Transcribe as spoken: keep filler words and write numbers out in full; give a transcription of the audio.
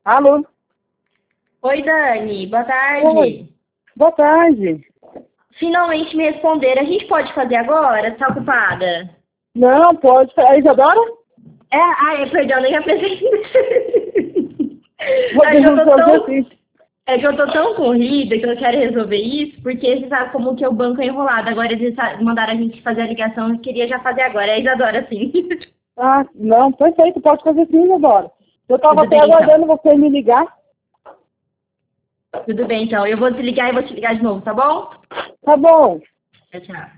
Alô? Oi, Dani. Boa tarde. Oi. Boa tarde. Finalmente me responderam. A gente pode fazer agora? Tá ocupada? Não, pode. A Isadora? É, ai, perdão, nem apresentei. Vou É que eu tô fazer tão, assim. é que eu tô tão corrida que eu quero resolver isso, porque você sabe como que o banco é enrolado. Agora eles sa- mandaram a gente fazer a ligação, eu queria já fazer agora. É a Isadora, sim. Ah, não, perfeito. Pode fazer sim, Isadora. Eu estava Tudo até bem, então. aguardando você me ligar. Tudo bem, então. Eu vou desligar e vou te ligar de novo, tá bom? Tá bom. Tchau, tchau.